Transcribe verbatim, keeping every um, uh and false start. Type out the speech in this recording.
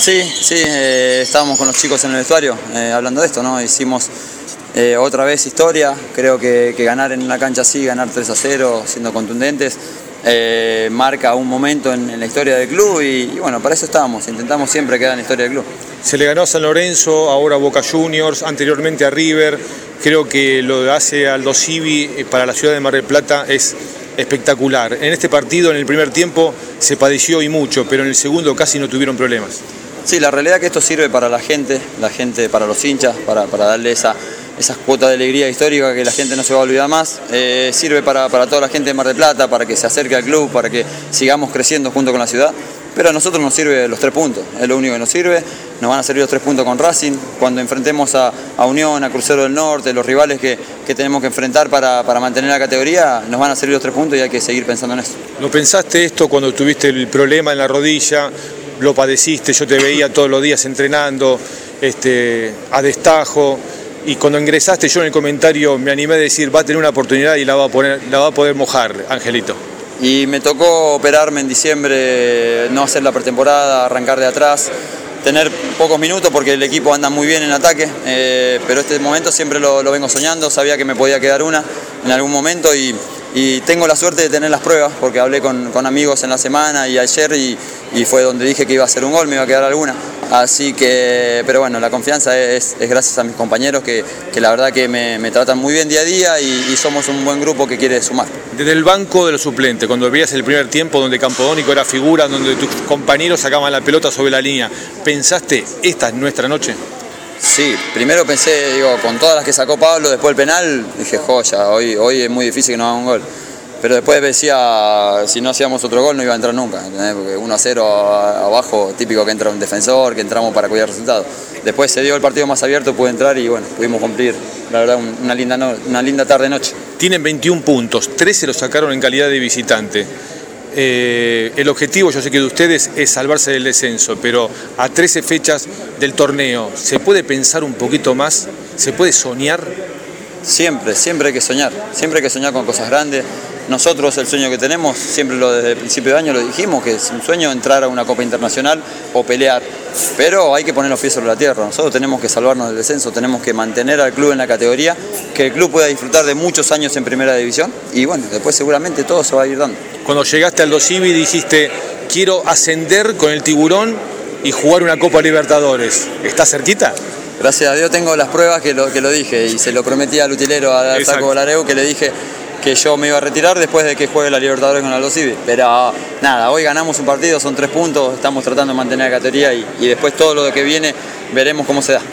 Sí, sí, eh, estábamos con los chicos en el vestuario eh, hablando de esto, ¿no? Hicimos eh, otra vez historia, creo que, que ganar en una cancha así, ganar tres a cero, siendo contundentes, eh, marca un momento en, en la historia del club y, y bueno, para eso estábamos, intentamos siempre quedar en la historia del club. Se le ganó a San Lorenzo, ahora a Boca Juniors, anteriormente a River. Creo que lo que hace Aldo Civi para la ciudad de Mar del Plata es espectacular. En este partido, en el primer tiempo, se padeció y mucho, pero en el segundo casi no tuvieron problemas. Sí, la realidad es que esto sirve para la gente, la gente para los hinchas, para, para darle esa, esas cuotas de alegría histórica que la gente no se va a olvidar más. Eh, sirve para, para toda la gente de Mar del Plata, para que se acerque al club, para que sigamos creciendo junto con la ciudad. Pero a nosotros nos sirve los tres puntos, es lo único que nos sirve. Nos van a servir los tres puntos con Racing, cuando enfrentemos a, a Unión, a Crucero del Norte, los rivales que, que tenemos que enfrentar para, para mantener la categoría, nos van a servir los tres puntos y hay que seguir pensando en eso. ¿No pensaste esto cuando tuviste el problema en la rodilla? Lo padeciste, yo te veía todos los días entrenando, este, a destajo, y cuando ingresaste yo en el comentario me animé a decir, va a tener una oportunidad y la va a, poner, la va a poder mojar, Angelito. Y me tocó operarme en diciembre, no hacer la pretemporada, arrancar de atrás, tener pocos minutos porque el equipo anda muy bien en ataque, eh, pero este momento siempre lo, lo vengo soñando, sabía que me podía quedar una en algún momento y, y tengo la suerte de tener las pruebas porque hablé con, con amigos en la semana y ayer y, y fue donde dije que iba a hacer un gol, me iba a quedar alguna. Así que, pero bueno, la confianza es, es gracias a mis compañeros que, que la verdad que me, me tratan muy bien día a día y, y somos un buen grupo que quiere sumar. Desde el banco de los suplentes, cuando veías el primer tiempo donde Campodónico era figura, donde tus compañeros sacaban la pelota sobre la línea, ¿pensaste, esta es nuestra noche? Sí, primero pensé, digo, con todas las que sacó Pablo después del penal, dije, joya, hoy, hoy es muy difícil que nos haga un gol. Pero después decía, si no hacíamos otro gol no iba a entrar nunca, ¿entendés? Porque uno a cero abajo, típico que entra un defensor, que entramos para cuidar el resultado. Después se dio el partido más abierto, pude entrar y bueno, pudimos cumplir, la verdad, una linda, no, una linda tarde-noche. Tienen veintiún puntos, trece los sacaron en calidad de visitante. Eh, el objetivo, yo sé que de ustedes, es salvarse del descenso, pero a trece fechas del torneo, ¿se puede pensar un poquito más? ¿Se puede soñar? Siempre, siempre hay que soñar, siempre hay que soñar con cosas grandes. Nosotros el sueño que tenemos, siempre lo desde el principio de año lo dijimos, que es un sueño entrar a una Copa Internacional o pelear, pero hay que poner los pies sobre la tierra. Nosotros tenemos que salvarnos del descenso, tenemos que mantener al club en la categoría, que el club pueda disfrutar de muchos años en primera división y bueno, después seguramente todo se va a ir dando. Cuando llegaste al Aldo Civi dijiste, quiero ascender con el Tiburón y jugar una Copa Libertadores. ¿Estás cerquita? Gracias a Dios tengo las pruebas que lo, que lo dije y se lo prometí al utilero, a Taco Bolareu, que le dije que yo me iba a retirar después de que juegue la Libertadores con Aldo Civi. Pero nada, hoy ganamos un partido, son tres puntos, estamos tratando de mantener la categoría y, y después todo lo que viene veremos cómo se da.